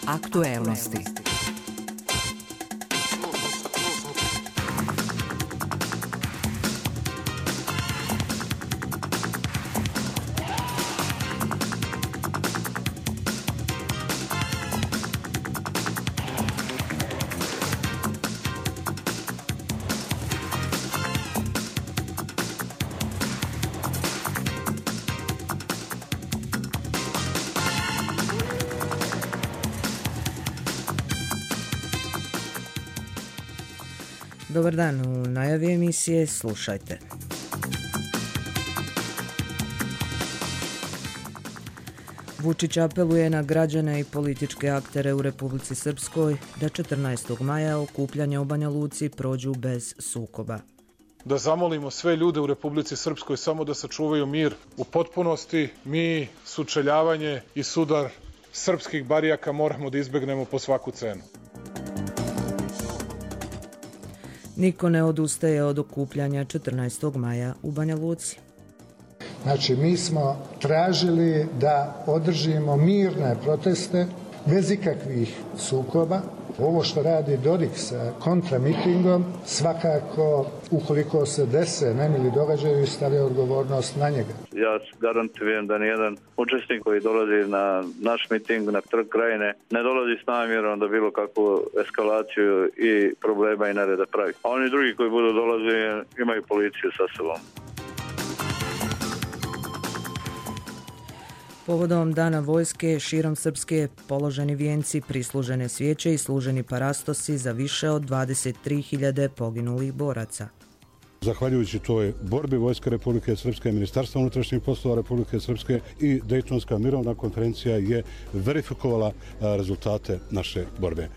Aktuelnosti. Dobar dan, u najavi emisije slušajte. Vučić apeluje na građane i političke aktere u Republici Srpskoj da 14. maja okupljanje u Banja Luci prođu bez sukoba. Da zamolimo sve ljude u Republici Srpskoj samo da sačuvaju mir u potpunosti. Mi sučeljavanje i sudar srpskih barijaka moramo da izbegnemo po svaku cenu. Niko ne odustaje od okupljanja 14. maja u Banja Luci. Znači, mi smo tražili da održimo mirne proteste bez ikakvih sukoba. Ovo što radi Dodik sa kontramitingom, svakako, ukoliko se dese nemili događaji, stavlja odgovornost na njega. Ja garantujem da nijedan učesnik koji dolazi na naš miting, na Trg Krajine, ne dolazi s namjerom da bilo kakvu eskalaciju i problema i nereda pravi. A oni drugi koji budu dolazili imaju policiju sa sobom. Povodom Dana vojske širom Srpske položeni vijenci, prislužene svijeće i služeni parastosi za više od 23.000 poginulih boraca. Zahvaljujući toj borbi Vojske Republike Srpske, Ministarstva unutrašnjih poslova Republike Srpske i Dejtonska mirovna konferencija je verifikovala rezultate naše borbe.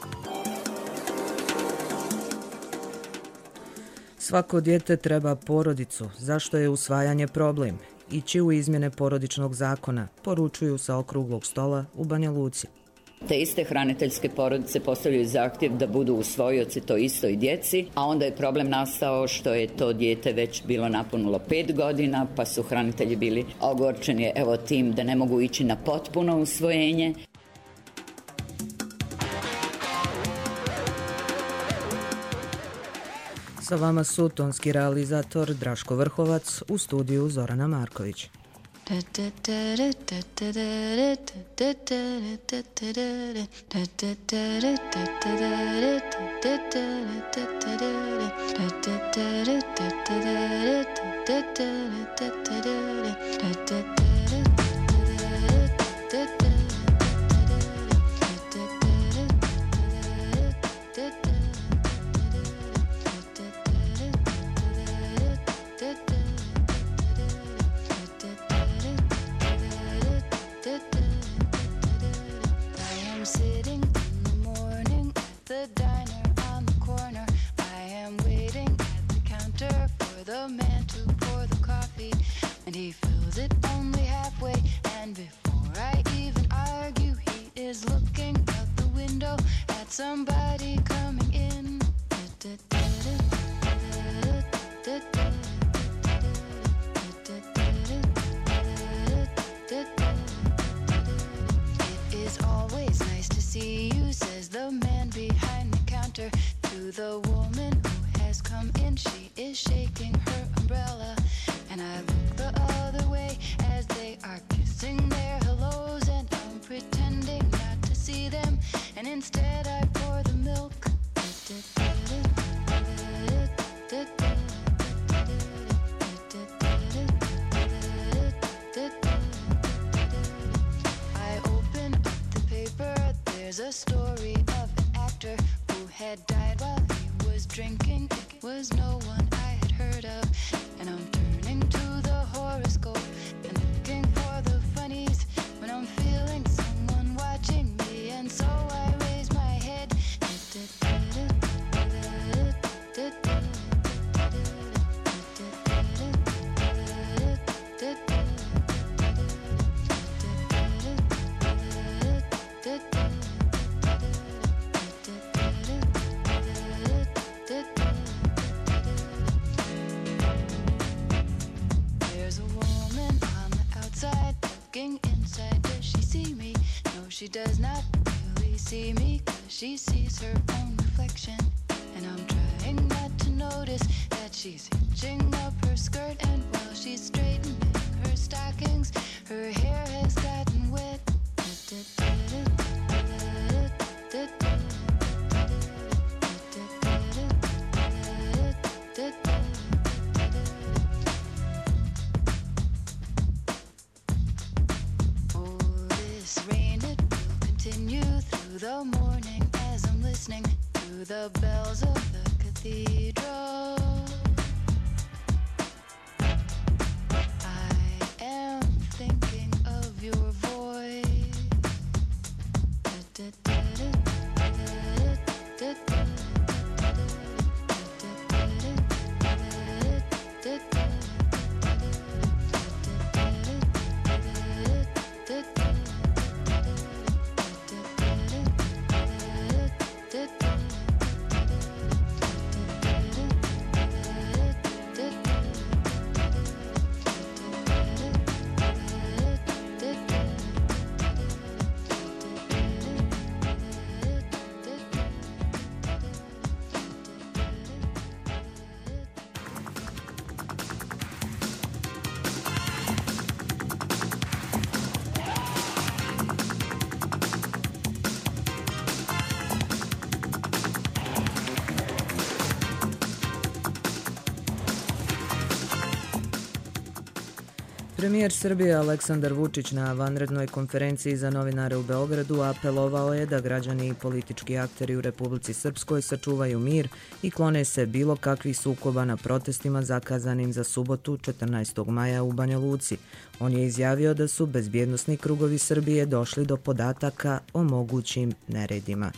Svako dijete treba porodicu. Zašto je usvajanje problem? Ići u izmjene porodičnog zakona, poručuju sa okruglog stola u Banja Luci. Te iste hraniteljske porodice postavljaju zahtjev da budu usvojioci to istoj djeci, a onda je problem nastao što je to dijete već bilo napunilo 5 godina, pa su hranitelji bili ogorčeni tim da ne mogu ići na potpuno usvojenje. Sa vama su tonski realizator Draško Vrhovac, u studiju Zorana Marković. She does not really see me 'cause she sees her own reflection. And I'm trying not to notice that she's hitching up her skirt. And while she's straightening her stockings, her hair has gotten wet. Oh, this rain, it will continue through the morning as I'm listening to the bells of the cathedral. I am thinking of your voice. Premijer Srbije Aleksandar Vučić na vanrednoj konferenciji za novinare u Beogradu apelovao je da građani i politički akteri u Republici Srpskoj sačuvaju mir i klone se bilo kakvih sukoba na protestima zakazanim za subotu 14. maja u Banja Luci. On je izjavio da su bezbjednosni krugovi Srbije došli do podataka o mogućim neredima.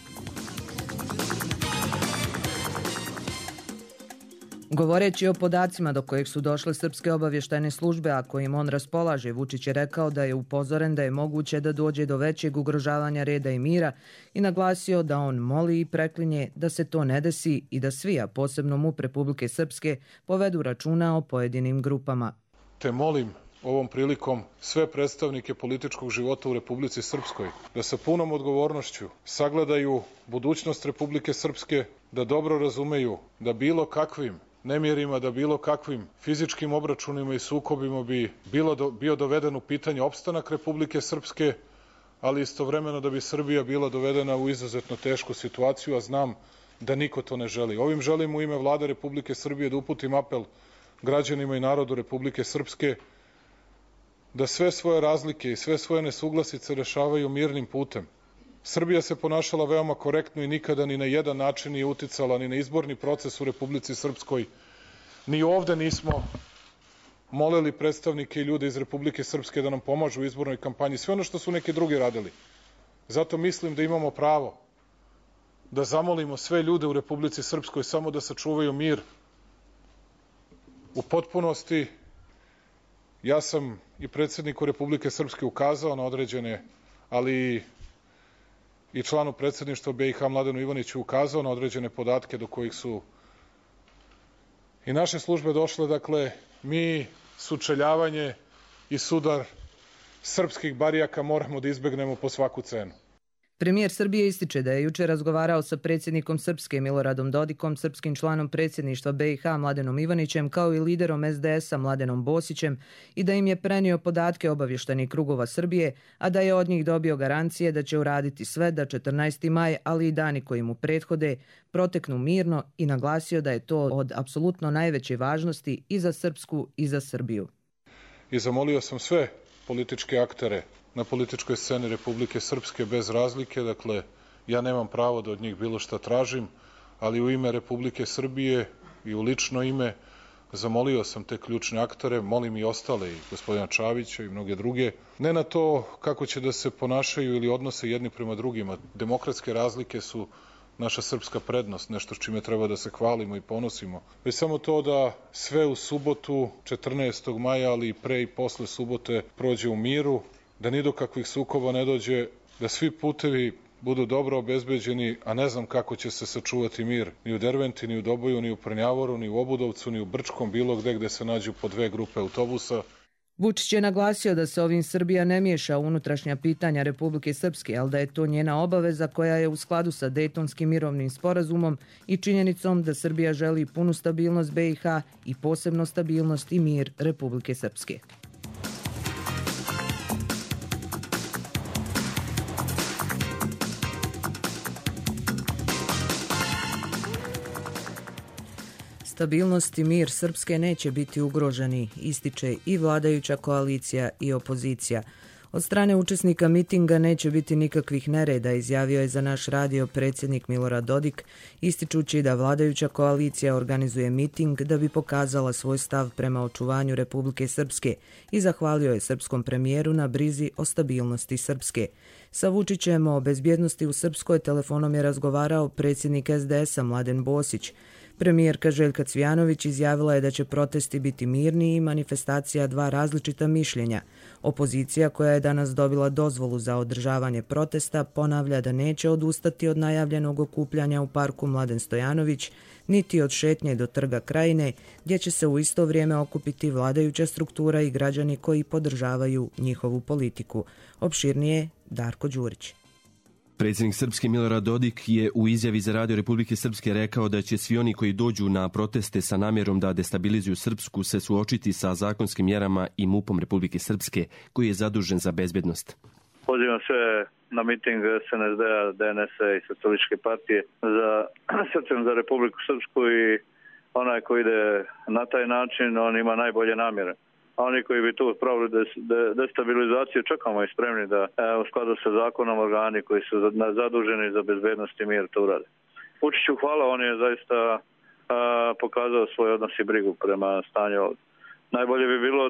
Govoreći o podacima do kojih su došle srpske obavještajne službe, a kojim on raspolaže, Vučić je rekao da je upozoren da je moguće da dođe do većeg ugrožavanja reda i mira i naglasio da on moli i preklinje da se to ne desi i da svi, a posebno MUP Republike Srpske, povedu računa o pojedinim grupama. Te molim ovom prilikom sve predstavnike političkog života u Republici Srpskoj da sa punom odgovornošću sagledaju budućnost Republike Srpske, da dobro razumeju da bilo kakvim nemirima, da bilo kakvim fizičkim obračunima i sukobima bi bio doveden u pitanje opstanak Republike Srpske, ali istovremeno da bi Srbija bila dovedena u izuzetno tešku situaciju, a znam da niko to ne želi. Ovim želim u ime Vlade Republike Srbije da uputim apel građanima i narodu Republike Srpske da sve svoje razlike i sve svoje nesuglasice rešavaju mirnim putem. Srbija se ponašala veoma korektno i nikada ni na jedan način nije uticala ni na izborni proces u Republici Srpskoj. Ni ovde nismo molili predstavnike i ljude iz Republike Srpske da nam pomažu u izbornoj kampanji. Sve ono što su neki drugi radili. Zato mislim da imamo pravo da zamolimo sve ljude u Republici Srpskoj samo da sačuvaju mir u potpunosti. Ja sam i predsjedniku Republike Srpske ukazao na određene, ali i članu predsjedništva BiH Mladenu Ivaniću ukazao na određene podatke do kojih su i naše službe došle. Dakle, mi sučeljavanje i sudar srpskih barijaka moramo da izbegnemo po svaku cenu. Premijer Srbije ističe da je juče razgovarao sa predsjednikom Srpske Miloradom Dodikom, srpskim članom predsjedništva BiH Mladenom Ivanićem, kao i liderom SDS-a Mladenom Bosićem i da im je prenio podatke obavještajnih krugova Srbije, a da je od njih dobio garancije da će uraditi sve da 14. maj, ali i dani koji mu prethode, proteknu mirno i naglasio da je to od apsolutno najveće važnosti i za Srpsku i za Srbiju. I zamolio sam sve političke aktere na političkoj sceni Republike Srpske bez razlike. Dakle, ja nemam pravo da od njih bilo šta tražim, ali u ime Republike Srbije i u lično ime zamolio sam te ključne aktere, molim i ostale, i gospodina Čavića i mnoge druge, ne na to kako će da se ponašaju ili odnose jedni prema drugima. Demokratske razlike su naša srpska prednost, nešto s čime treba da se hvalimo i ponosimo. Već samo to da sve u subotu 14. maja, ali i pre i posle subote prođe u miru, da ni do kakvih sukoba ne dođe, da svi putevi budu dobro obezbeđeni, a ne znam kako će se sačuvati mir ni u Derventi, ni u Doboju, ni u Prnjavoru, ni u Obudovcu, ni u Brčkom, bilo gde se nađu po dve grupe autobusa. Vučić je naglasio da se ovim Srbija ne miješa u unutrašnja pitanja Republike Srpske, ali da je to njena obaveza koja je u skladu sa Dejtonskim mirovnim sporazumom i činjenicom da Srbija želi punu stabilnost BiH i posebno stabilnost i mir Republike Srpske. Stabilnost i mir Srpske neće biti ugroženi, ističe i vladajuća koalicija i opozicija. Od strane učesnika mitinga neće biti nikakvih nereda, izjavio je za naš radio predsjednik Milorad Dodik, ističući da vladajuća koalicija organizuje miting da bi pokazala svoj stav prema očuvanju Republike Srpske i zahvalio je srpskom premijeru na brizi o stabilnosti Srpske. Sa Vučićem o bezbjednosti u Srpskoj telefonom je razgovarao predsjednik SDS-a Mladen Bosić. Premijerka Željka Cvijanović izjavila je da će protesti biti mirni i manifestacija dva različita mišljenja. Opozicija koja je danas dobila dozvolu za održavanje protesta ponavlja da neće odustati od najavljenog okupljanja u parku Mladen Stojanović, niti od šetnje do Trga Krajine, gdje će se u isto vrijeme okupiti vladajuća struktura i građani koji podržavaju njihovu politiku. Opširnije Darko Đurić. Predsjednik Srpske Milorad Dodik je u izjavi za Radio Republike Srpske rekao da će svi oni koji dođu na proteste sa namjerom da destabilizuju Srpsku se suočiti sa zakonskim mjerama i MUP-om Republike Srpske, koji je zadužen za bezbednost. Pozivam sve na miting SNSD-a, DNS-a i Socijalističke partije za Srpskom za Republiku Srpsku i onaj koji ide na taj način, on ima najbolje namjere. A oni koji bi tu pravili destabilizaciju, čekamo i spremni da u skladu sa zakonom organi koji su zaduženi za bezbednost i mir to urade. Vučiću hvala, on je zaista pokazao svoj odnos i brigu prema stanju ovdje. Najbolje bi bilo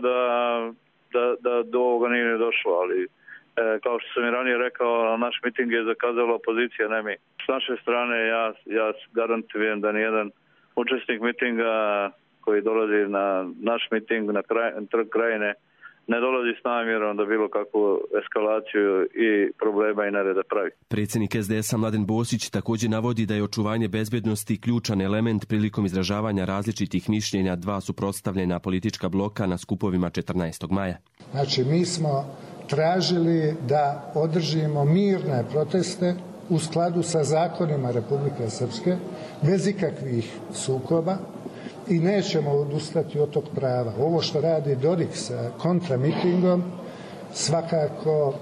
da do ovoga nije došlo, ali kao što sam i ranije rekao, naš miting je zakazala opozicija, ne mi. S naše strane ja garantujem da nijedan učesnik mitinga koji dolazi na naš miting na Trg Krajine ne dolazi s namjerom da bilo kakvu eskalaciju i problema i nereda pravi. Predsjednik SDS-a Mladen Bosić također navodi da je očuvanje bezbednosti ključan element prilikom izražavanja različitih mišljenja dva suprotstavljena politička bloka na skupovima 14. maja. Znači, mi smo tražili da održimo mirne proteste u skladu sa zakonima Republike Srpske, bez ikakvih sukoba, i nećemo odustati od tog prava. Ovo što radi Dodik sa kontramitingom svakako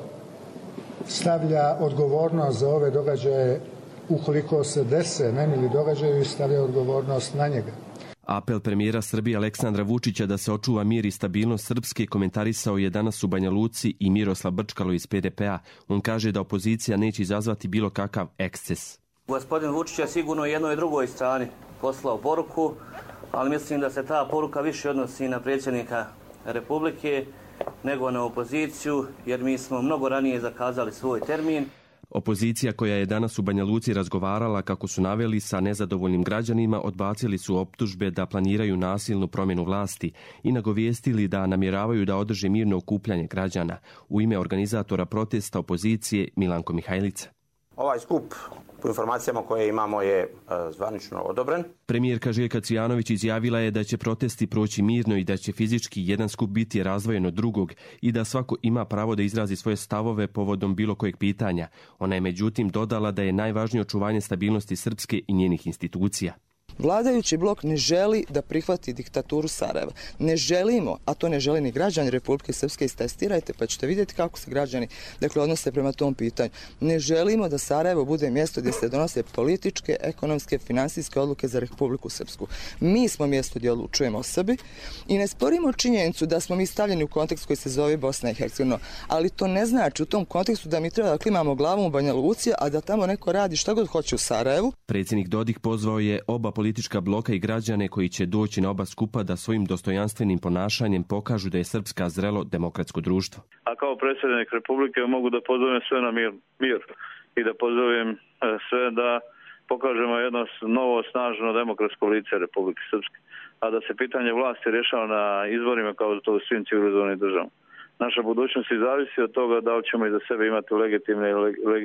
stavlja odgovornost za ove događaje, ukoliko se dese nemili događaju, i stavlja odgovornost na njega. Apel premijera Srbije Aleksandra Vučića da se očuva mir i stabilnost Srpske komentarisao je danas u Banja Luci i Miroslav Brčkalo iz PDP-a. On kaže da opozicija neće izazvati bilo kakav eksces. Gospodin Vučić je sigurno jednoj i drugoj strani poslao poruku, ali mislim da se ta poruka više odnosi na predsjednika Republike nego na opoziciju, jer mi smo mnogo ranije zakazali svoj termin. Opozicija koja je danas u Banja Luci razgovarala, kako su naveli, sa nezadovoljnim građanima, odbacili su optužbe da planiraju nasilnu promjenu vlasti i nagovijestili da namjeravaju da održe mirno okupljanje građana. U ime organizatora protesta opozicije Milanko Mihajlica. Ovaj skup, po informacijama koje imamo, je zvanično odobren. Premijerka Željka Cvijanović izjavila je da će protesti proći mirno i da će fizički jedan skup biti razdvojen od drugog i da svako ima pravo da izrazi svoje stavove povodom bilo kojeg pitanja. Ona je međutim dodala da je najvažnije očuvanje stabilnosti Srpske i njenih institucija. Vladajući blok ne želi da prihvati diktaturu Sarajeva. Ne želimo, a to ne želi ni građani Republike Srpske, istestirajte pa ćete vidjeti kako se građani odnose prema tom pitanju. Ne želimo da Sarajevo bude mjesto gdje se donose političke, ekonomske, finansijske odluke za Republiku Srpsku. Mi smo mjesto gdje odlučujemo o sebi i ne sporimo činjenicu da smo mi stavljeni u kontekst koji se zove Bosna i Hercegovina, ali to ne znači u tom kontekstu da mi treba da klimamo glavom u Banja Luci, a da tamo neko radi šta god hoće u Sarajevu. Predsjednik Dodik pozvao je oba politička bloka i građane koji će doći na oba skupa da svojim dostojanstvenim ponašanjem pokažu da je Srpska zrelo demokratsko društvo. A kao predsjednik Republike mogu da pozovem sve na mir i da pozovem sve da pokažemo jedno novo, snažno demokratsko lice Republike Srpske. A da se pitanje vlasti rješava na izborima kao to u svim civilizovanim državama. Naša budućnost zavisi od toga da li ćemo iza sebe imati legitimne i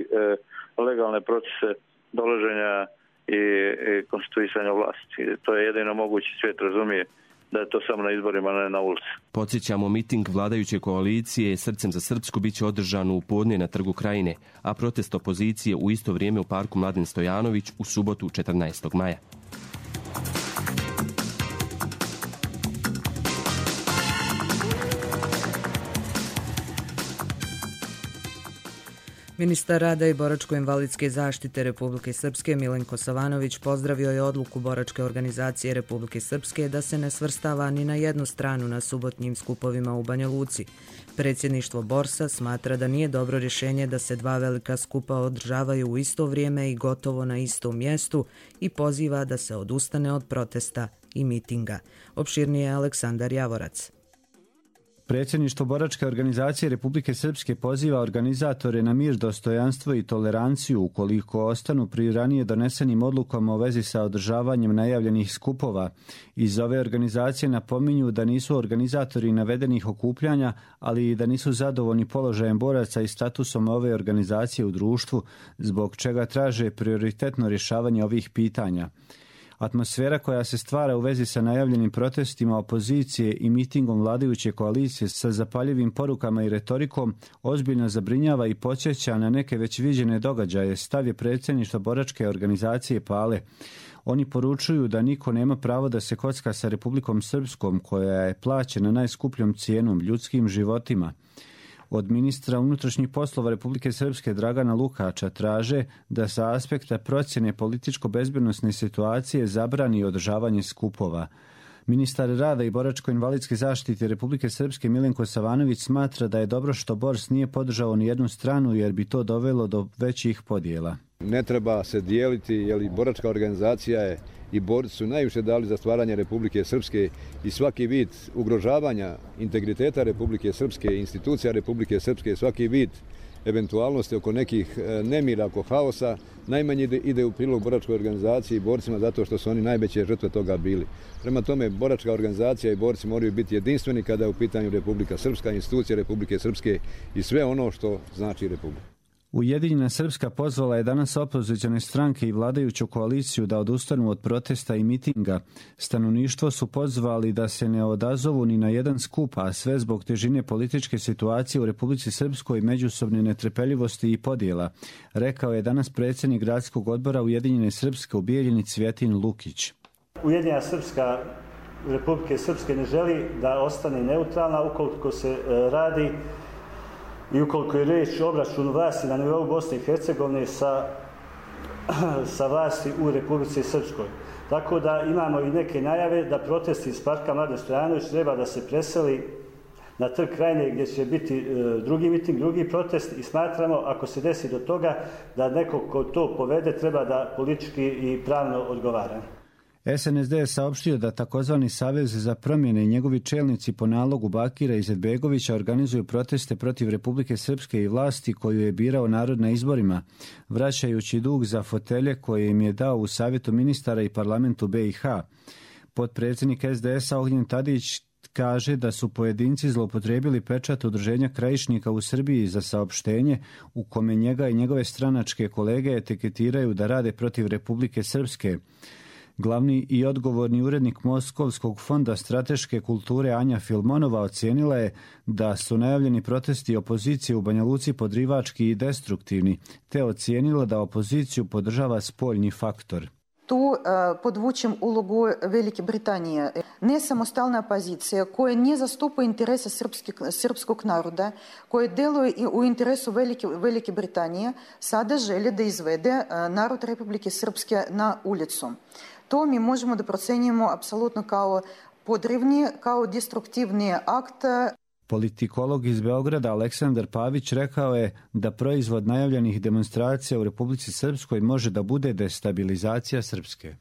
legalne procese dolaženja i konstituisanja vlasti. To je jedino mogući, svijet razumije da je to samo na izborima, ne na ulici. Podsjećamo, miting vladajuće koalicije Srcem za Srpsku biće održan u podne na Trgu Krajine, a protest opozicije u isto vrijeme u parku Mladen Stojanović u subotu 14. maja. Ministar rada i boračko-invalidske zaštite Republike Srpske Milenko Savanović pozdravio je odluku Boračke organizacije Republike Srpske da se ne svrstava ni na jednu stranu na subotnjim skupovima u Banja Luci. Predsjedništvo Borsa smatra da nije dobro rješenje da se dva velika skupa održavaju u isto vrijeme i gotovo na istom mjestu i poziva da se odustane od protesta i mitinga. Opširnije Aleksandar Javorac. Predsjedništvo Boračke organizacije Republike Srpske poziva organizatore na mir, dostojanstvo i toleranciju ukoliko ostanu pri ranije donesenim odlukama u vezi sa održavanjem najavljenih skupova. Iz ove organizacije napominju da nisu organizatori navedenih okupljanja, ali i da nisu zadovoljni položajem boraca i statusom ove organizacije u društvu, zbog čega traže prioritetno rješavanje ovih pitanja. Atmosfera koja se stvara u vezi sa najavljenim protestima opozicije i mitingom vladajuće koalicije sa zapaljivim porukama i retorikom ozbiljno zabrinjava i podsjeća na neke već viđene događaje, stav je predsjedništva Boračke organizacije PALE. Oni poručuju da niko nema pravo da se kocka sa Republikom Srpskom, koja je plaćena najskupljom cijenom, ljudskim životima. Od ministra unutrašnjih poslova Republike Srpske Dragana Lukača traže da sa aspekta procjene političko-bezbednosne situacije zabrani održavanje skupova. Ministar rada i boračko-invalidske zaštite Republike Srpske Milenko Savanović smatra da je dobro što Bors nije podržao ni jednu stranu jer bi to dovelo do većih podjela. Ne treba se dijeliti, jer boračka organizacija je i borci su najviše dali za stvaranje Republike Srpske i svaki vid ugrožavanja integriteta Republike Srpske, institucija Republike Srpske, svaki vid eventualnosti oko nekih nemira, oko haosa, najmanje ide u prilog boračkoj organizaciji i borcima zato što su oni najveće žrtve toga bili. Prema tome, boračka organizacija i borci moraju biti jedinstveni kada je u pitanju Republika Srpska, institucija Republike Srpske i sve ono što znači Republika. Ujedinjena Srpska pozvala je danas opozicione stranke i vladajuću koaliciju da odustanu od protesta i mitinga. Stanovništvo su pozvali da se ne odazovu ni na jedan skup, a sve zbog težine političke situacije u Republici Srpskoj, međusobne netrpeljivosti i podjela, rekao je danas predsjednik gradskog odbora Ujedinjene Srpske u Bijeljini Cvjetin Lukić. Ujedinjena Srpska Republike Srpske ne želi da ostane neutralna ukoliko se radi i ukoliko je riječ o obračunu vlasti na nivou Bosne i Hercegovine sa vlasti u Republici Srpskoj. Tako da imamo i neke najave da protesti iz parka Mladen Stojanović treba da se preseli na Trg Krajine gdje će biti drugi miting, drugi protest i smatramo ako se desi do toga da neko ko to povede treba da politički i pravno odgovara. SNSD je saopštio da takozvani Savez za promjene i njegovi čelnici po nalogu Bakira Izetbegovića organizuju proteste protiv Republike Srpske i vlasti koju je birao narod na izborima, vraćajući dug za fotelje koje im je dao u Savjetu ministara i parlamentu BiH. Potpredsjednik SDS-a Ognjen Tadić kaže da su pojedinci zloupotrijebili pečat Udruženja krajišnika u Srbiji za saopštenje u kome njega i njegove stranačke kolege etiketiraju da rade protiv Republike Srpske. Glavni i odgovorni urednik Moskovskog fonda strateške kulture Anja Filmonova ocijenila je da su najavljeni protesti opozicije u Banja Luci podrivački i destruktivni, te ocijenila da opoziciju podržava spoljni faktor. Tu podvučem ulogu Velike Britanije. Nesamostalna opozicija koja ne zastupa interese srpskog naroda, koja deluje u interesu Velike Britanije, sada želi da izvede narod Republike Srpske na ulicu. To mi možemo da procenimo apsolutno kao podrivni, kao destruktivni akt. Politikolog iz Beograda Aleksandar Pavić rekao je da proizvod najavljenih demonstracija u Republici Srpskoj može da bude destabilizacija Srpske.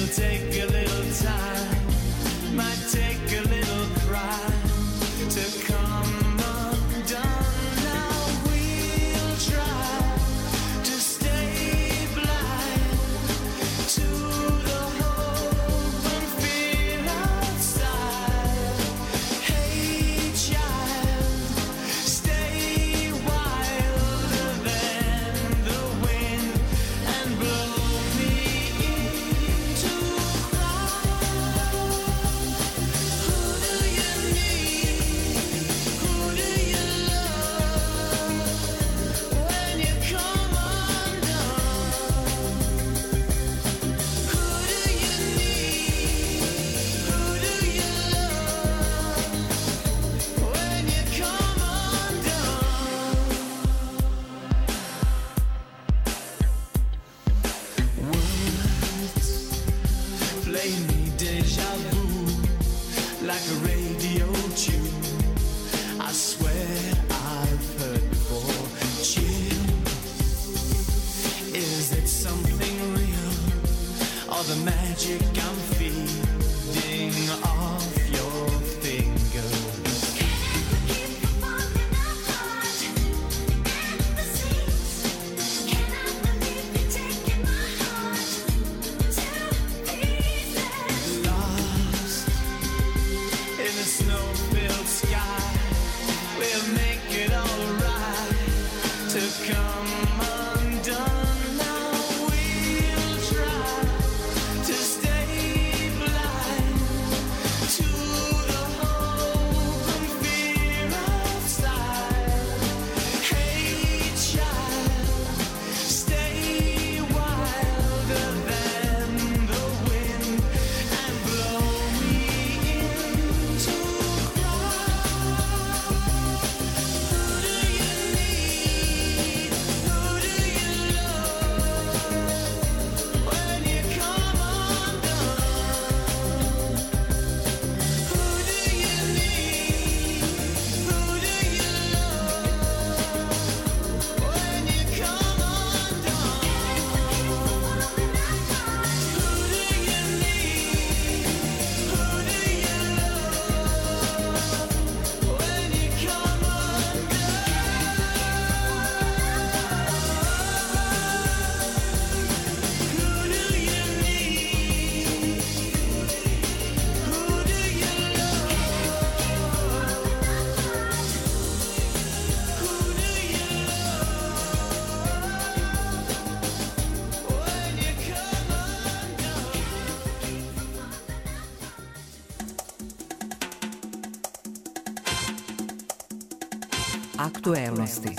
Aktuelnosti.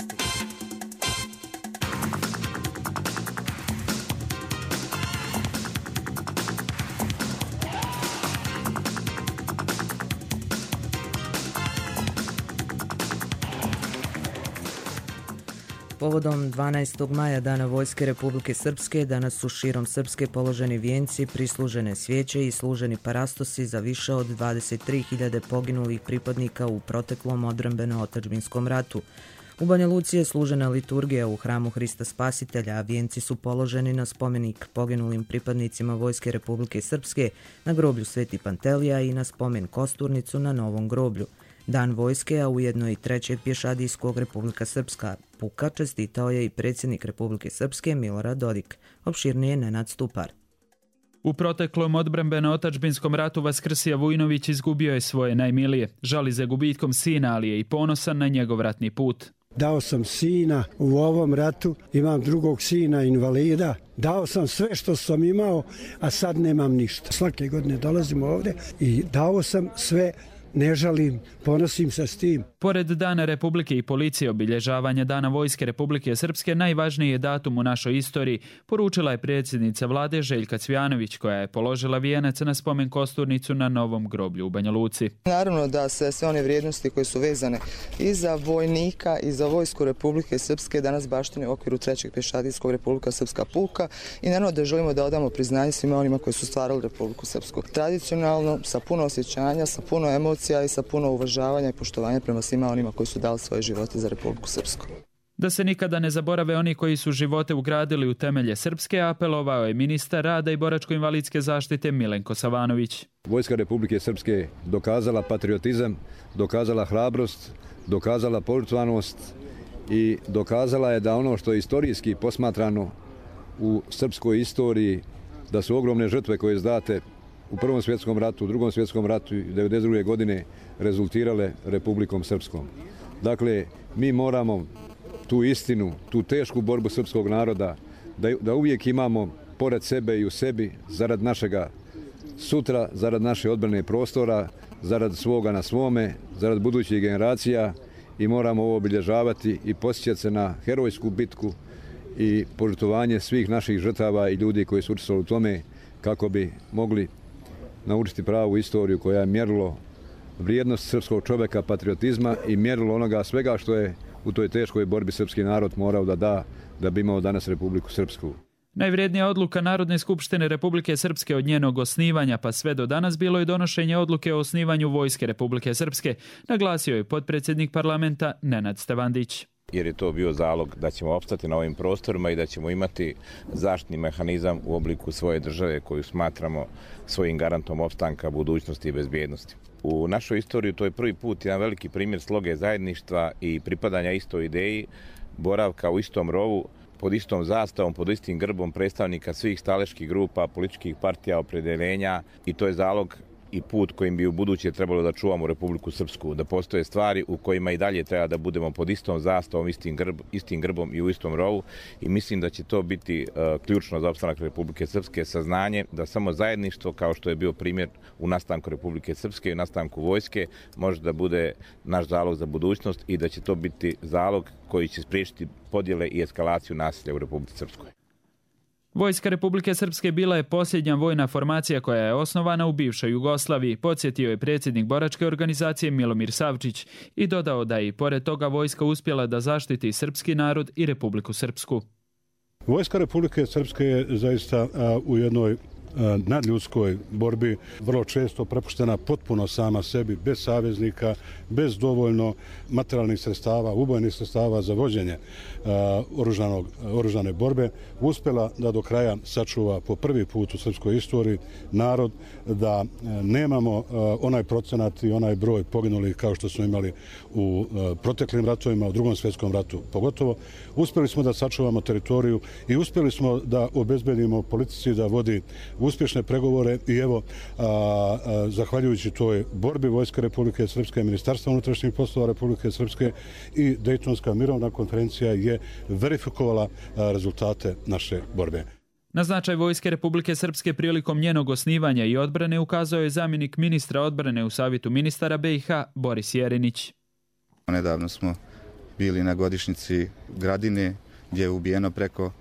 Povodom 12. maja Dana Vojske Republike Srpske danas su širom Srpske položeni vijenci, prislužene svijeće i služeni parastosi za više od 23.000 poginulih pripadnika u proteklom odbrambeno-otadžbinskom ratu. U Banja Luci je služena liturgija u hramu Hrista Spasitelja, a vijenci su položeni na spomenik poginulim pripadnicima Vojske Republike Srpske na groblju Sveti Pantelija i na spomen kosturnicu na Novom groblju. Dan vojske, a ujedno i trećeg pješadijskog Republika Srpska puka, čestitao je i predsjednik Republike Srpske Milorad Dodik. Opširnije Nenad Stupar. U proteklom odbrambeno-otadžbinskom ratu Vaskrsija Vujnović izgubio je svoje najmilije. Žali za gubitkom sina, ali je i ponosan na njegov ratni put. Dao sam sina u ovom ratu, imam drugog sina invalida. Dao sam sve što sam imao, a sad nemam ništa. Svake godine dolazim ovdje i dao sam sve. Ne žalim, ponosim se s tim. Pored Dana Republike i policije, obilježavanja Dana Vojske Republike Srpske najvažniji je datum u našoj istoriji, poručila je predsjednica vlade Željka Cvijanović, koja je položila vijenac na spomen kosturnicu na Novom groblju u Banja Luci. Naravno da se sve one vrijednosti koje su vezane i za vojnika i za Vojsku Republike Srpske danas baštine u okviru trećeg pješadijskog Republika Srpska puka i naravno da želimo da odamo priznanje svima onima koji su stvarali Republiku Srpsku. Tradicionalno, sa puno osjećanja, sa puno emocija i sa puno uvažavanja i poštovanja prema svima onima koji su dali svoje živote za Republiku Srpsku. Da se nikada ne zaborave oni koji su živote ugradili u temelje srpske, apelovao je ministar rada i boračko-invalidske zaštite Milenko Savanović. Vojska Republike Srpske dokazala patriotizam, dokazala hrabrost, dokazala požrtvanost i dokazala je da ono što je istorijski posmatrano u srpskoj istoriji, da su ogromne žrtve koje izdate u Prvom svjetskom ratu, u Drugom svjetskom ratu i 1992. godine rezultirale Republikom Srpskom. Dakle, mi moramo tu istinu, tu tešku borbu srpskog naroda, da uvijek imamo pored sebe i u sebi, zarad našega sutra, zarad naše odbrane prostora, zarad svoga na svome, zarad budućih generacija i moramo ovo obilježavati i posjećati se na herojsku bitku i požrtvovanje svih naših žrtava i ljudi koji su učestvovali u tome kako bi mogli naučiti pravu istoriju koja je mjerilo vrijednost srpskog čovjeka, patriotizma i mjerilo onoga svega što je u toj teškoj borbi srpski narod morao da bi imao danas Republiku Srpsku. Najvrijednija odluka Narodne skupštine Republike Srpske od njenog osnivanja pa sve do danas bilo je donošenje odluke o osnivanju Vojske Republike Srpske, naglasio je potpredsjednik parlamenta Nenad Stevandić. Jer je to bio zalog da ćemo opstati na ovim prostorima i da ćemo imati zaštitni mehanizam u obliku svoje države koju smatramo svojim garantom opstanka, budućnosti i bezbjednosti. U našoj istoriji to je prvi put jedan veliki primjer sloge zajedništva i pripadanja istoj ideji, boravka u istom rovu, pod istom zastavom, pod istim grbom predstavnika svih staleških grupa, političkih partija, opredeljenja i to je zalog i put kojim bi u buduće trebalo da čuvamo Republiku Srpsku, da postoje stvari u kojima i dalje treba da budemo pod istom zastavom, istim grbom i u istom rovu i mislim da će to biti ključno za opstanak Republike Srpske, saznanje da samo zajedništvo, kao što je bio primjer u nastanku Republike Srpske i nastanku vojske, može da bude naš zalog za budućnost i da će to biti zalog koji će spriječiti podjele i eskalaciju nasilja u Republici Srpskoj. Vojska Republike Srpske bila je posljednja vojna formacija koja je osnovana u bivšoj Jugoslaviji, podsjetio je predsjednik boračke organizacije Milomir Savčić i dodao da je i pored toga vojska uspjela da zaštiti srpski narod i Republiku Srpsku. Vojska Republike Srpske je zaista u jednoj nadljudskoj borbi vrlo često prepuštena potpuno sama sebi, bez saveznika, bez dovoljno materijalnih sredstava, ubojnih sredstava za vođenje oružane borbe, uspjela da do kraja sačuva po prvi put u srpskoj istoriji narod, da nemamo onaj procenat i onaj broj poginulih kao što smo imali u proteklim ratovima, u Drugom svjetskom ratu pogotovo. Uspjeli smo da sačuvamo teritoriju i uspjeli smo da obezbedimo politici da vodi uspješne pregovore i evo, zahvaljujući toj borbi Vojske Republike Srpske, Ministarstva unutrašnjih poslova Republike Srpske i Dejtonska mirovna konferencija je verifikovala rezultate naše borbe. Na značaj Vojske Republike Srpske prilikom njenog osnivanja i odbrane ukazao je zamjenik ministra odbrane u Savjetu ministara BiH Boris Jerinić. Nedavno smo bili na godišnjici Gradine gdje je ubijeno preko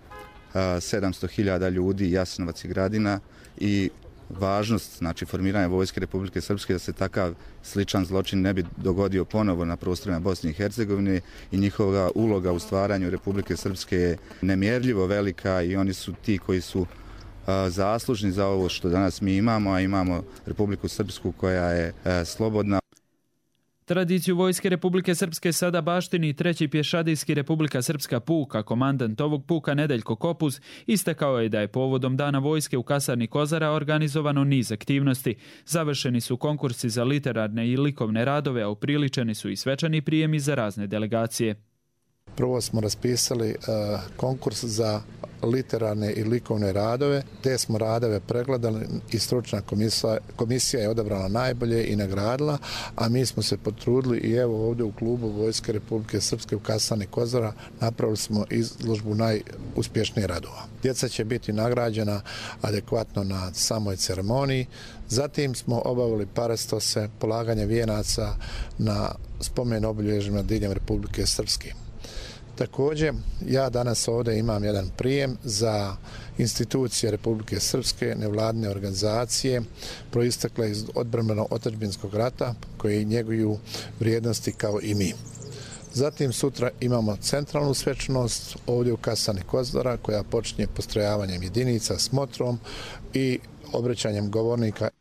700.000 ljudi, Jasenovac i Gradina i važnost, znači formiranja Vojske Republike Srpske da se takav sličan zločin ne bi dogodio ponovo na prostorima Bosne i Hercegovine i njihova uloga u stvaranju Republike Srpske je nemjerljivo velika i oni su ti koji su zaslužni za ovo što danas mi imamo, a imamo Republiku Srpsku koja je slobodna. Tradiciju Vojske Republike Srpske sada baštini 3. pješadijski Republika Srpska puk, a komandant ovog puka Nedeljko Kopuz istakao je da je povodom Dana vojske u kasarni Kozara organizovano niz aktivnosti. Završeni su konkursi za literarne i likovne radove, a upriličeni su i svečani prijemi za razne delegacije. Prvo smo raspisali konkurs za literarne i likovne radove. Te smo radove pregledali i stručna komisija je odabrala najbolje i nagradila, a mi smo se potrudili i evo ovdje u klubu Vojske Republike Srpske u kasarni Kozara napravili smo izložbu najuspješnijih radova. Djeca će biti nagrađena adekvatno na samoj ceremoniji. Zatim smo obavili parastose, polaganje vijenaca na spomen obilježjima diljem Republike Srpske. Također, ja danas ovdje imam jedan prijem za institucije Republike Srpske, nevladine organizacije, proistekle iz odbrambeno-otadžbinskog rata, koji njeguju vrijednosti kao i mi. Zatim sutra imamo centralnu svečanost ovdje u kasarni Kozara, koja počinje postrojavanjem jedinica, smotrom i obraćanjem govornika.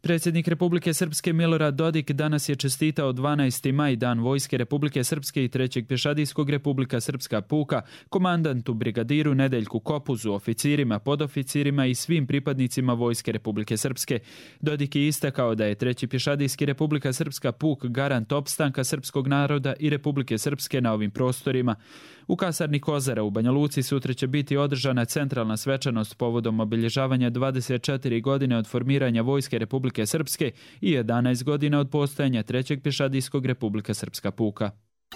Predsjednik Republike Srpske Milorad Dodik danas je čestitao 12. maj, Dan Vojske Republike Srpske i 3. pješadijskog Republika Srpska puka, komandantu brigadiru Nedeljku Kopuzu, oficirima, podoficirima i svim pripadnicima Vojske Republike Srpske. Dodik je istakao da je 3. pješadijski Republika Srpska puk garant opstanka srpskog naroda i Republike Srpske na ovim prostorima. U kasarni Kozara u Banja Luci sutra će biti održana centralna svečanost povodom obilježavanja 24 godine od formiranja Vojske Republike Srpske i 11 godina od postojanja 3. pješadijskog Republika Srpska puka.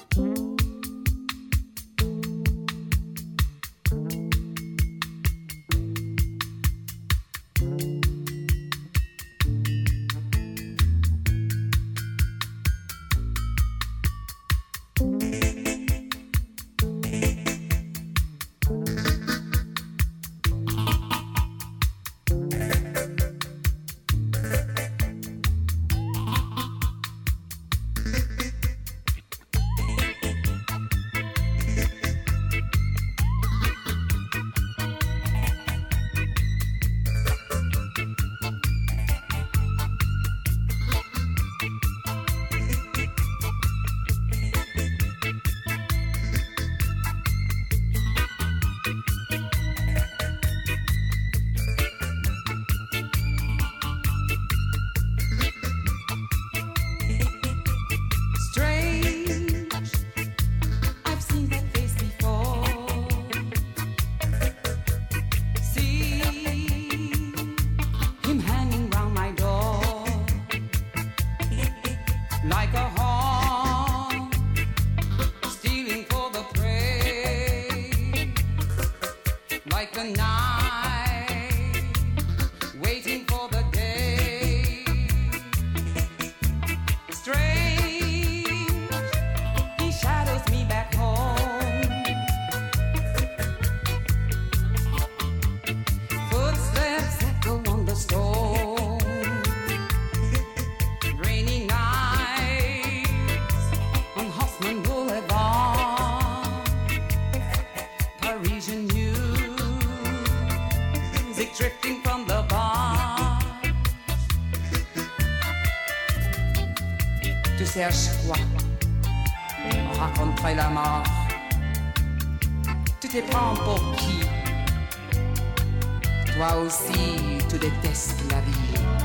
Cherches quoi? On raconterait la mort. Tu te prends pour qui? Toi aussi, tu détestes la vie.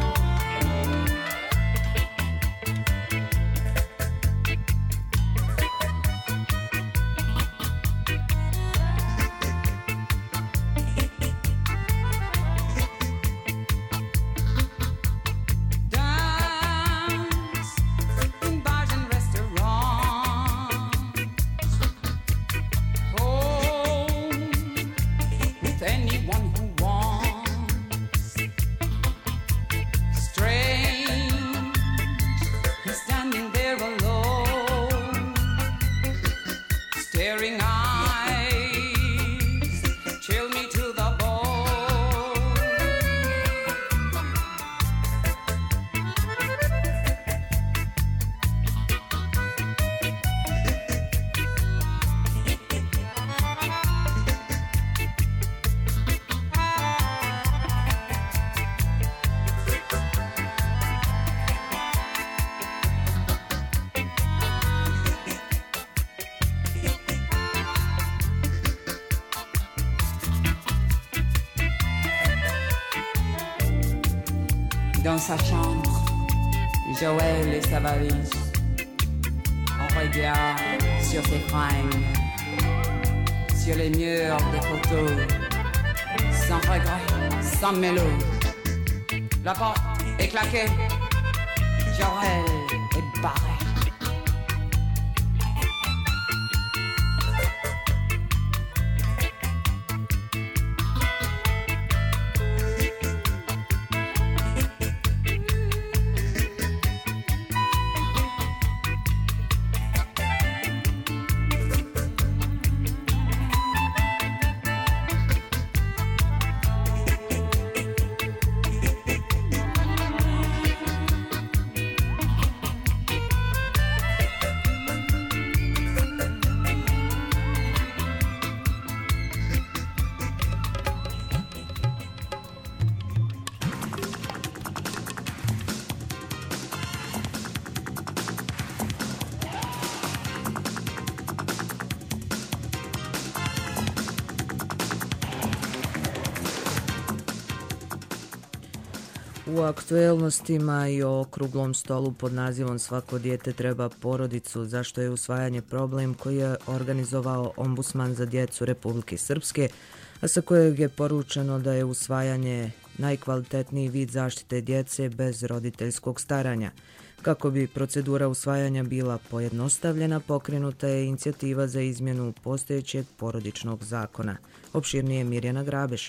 Dans sa chambre, Joël et sa valise. On regarde sur ses fringues, sur les murs des photos, sans regret, sans mélo. La porte est claquée, Joël est barré. U aktuelnostima i o okruglom stolu pod nazivom Svako dijete treba porodicu, zašto je usvajanje problem koji je organizovao Ombudsman za djecu Republike Srpske, a sa kojeg je poručeno da je usvajanje najkvalitetniji vid zaštite djece bez roditeljskog staranja. Kako bi procedura usvajanja bila pojednostavljena, pokrenuta je inicijativa za izmjenu postojećeg porodičnog zakona. Opširnije Mirjana Grabeš.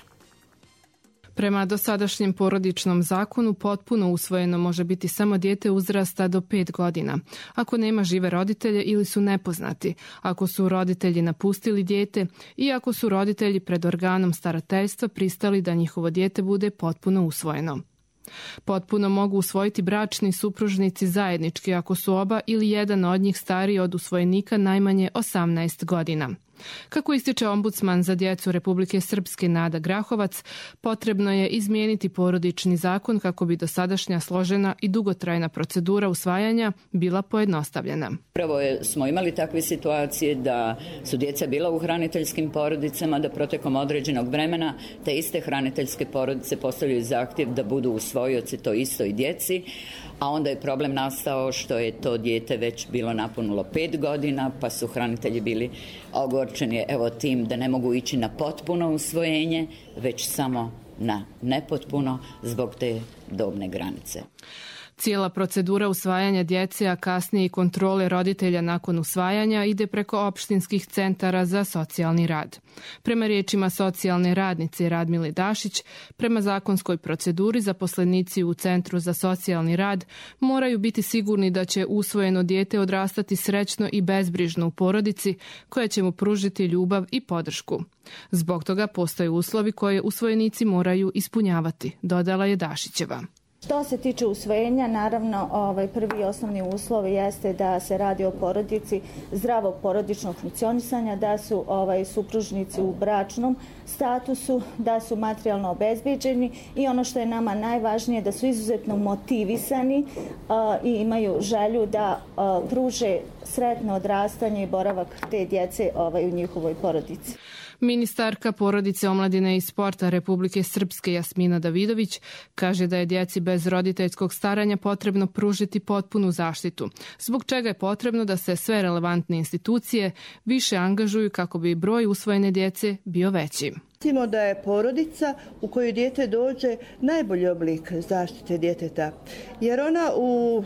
Prema dosadašnjem porodičnom zakonu potpuno usvojeno može biti samo dijete uzrasta do 5 godina, ako nema žive roditelje ili su nepoznati, ako su roditelji napustili dijete i ako su roditelji pred organom starateljstva pristali da njihovo dijete bude potpuno usvojeno. Potpuno mogu usvojiti bračni supružnici zajednički ako su oba ili jedan od njih stariji od usvojenika najmanje 18 godina. Kako ističe Ombudsman za djecu Republike Srpske Nada Grahovac, potrebno je izmijeniti porodični zakon kako bi dosadašnja složena i dugotrajna procedura usvajanja bila pojednostavljena. Prvo smo imali takve situacije da su djeca bila u hraniteljskim porodicama, da protekom određenog vremena te iste hraniteljske porodice postavljaju zahtjev da budu usvojioci to istoj djeci, a onda je problem nastao što je to dijete već bilo napunilo 5 godina, pa su hranitelji bili ogorčeni tim da ne mogu ići na potpuno usvojenje, već samo na nepotpuno zbog te dobne granice. Cijela procedura usvajanja djece, a kasnije i kontrole roditelja nakon usvajanja ide preko opštinskih centara za socijalni rad. Prema riječima socijalne radnice Radmile Dašić, prema zakonskoj proceduri zaposlenici u Centru za socijalni rad moraju biti sigurni da će usvojeno dijete odrastati srećno i bezbrižno u porodici koja će mu pružiti ljubav i podršku. Zbog toga postoje uslovi koje usvojenici moraju ispunjavati, dodala je Dašićeva. Što se tiče usvojenja, naravno prvi i osnovni uslov jeste da se radi o porodici zdravog porodičnog funkcionisanja, da su supružnici u bračnom statusu, da su materijalno obezbeđeni i ono što je nama najvažnije da su izuzetno motivisani i imaju želju da pruže sretno odrastanje i boravak te djece u njihovoj porodici. Ministarka porodice, omladine i sporta Republike Srpske Jasmina Davidović kaže da je djeci bez roditeljskog staranja potrebno pružiti potpunu zaštitu, zbog čega je potrebno da se sve relevantne institucije više angažuju kako bi broj usvojene djece bio veći. Mislimo da je porodica u kojoj dijete dođe najbolji oblik zaštite djeteta, jer ona u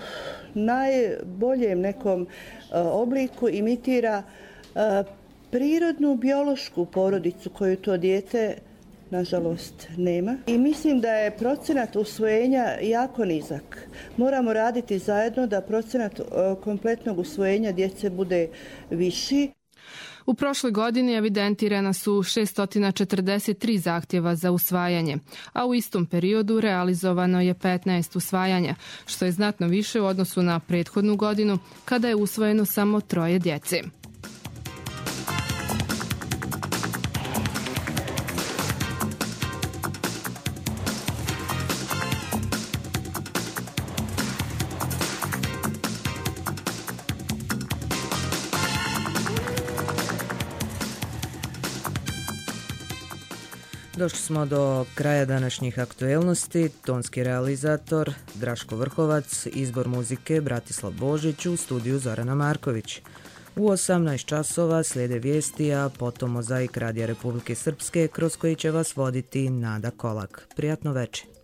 najboljem nekom obliku imitira prirodnu biološku porodicu koju to dijete nažalost nema. I mislim da je procenat usvojenja jako nizak. Moramo raditi zajedno da procenat kompletnog usvojenja djece bude viši. U prošloj godini evidentirana su 643 zahtjeva za usvajanje, a u istom periodu realizovano je 15 usvajanja, što je znatno više u odnosu na prethodnu godinu kada je usvojeno samo 3 djece. Došli smo do kraja današnjih aktuelnosti. Tonski realizator Draško Vrhovac, izbor muzike Bratislav Božić, u studiju Zorana Marković. U 18 časova slijede vijesti, a potom mozaik Radija Republike Srpske kroz koji će vas voditi Nada Kolak. Prijatno večer.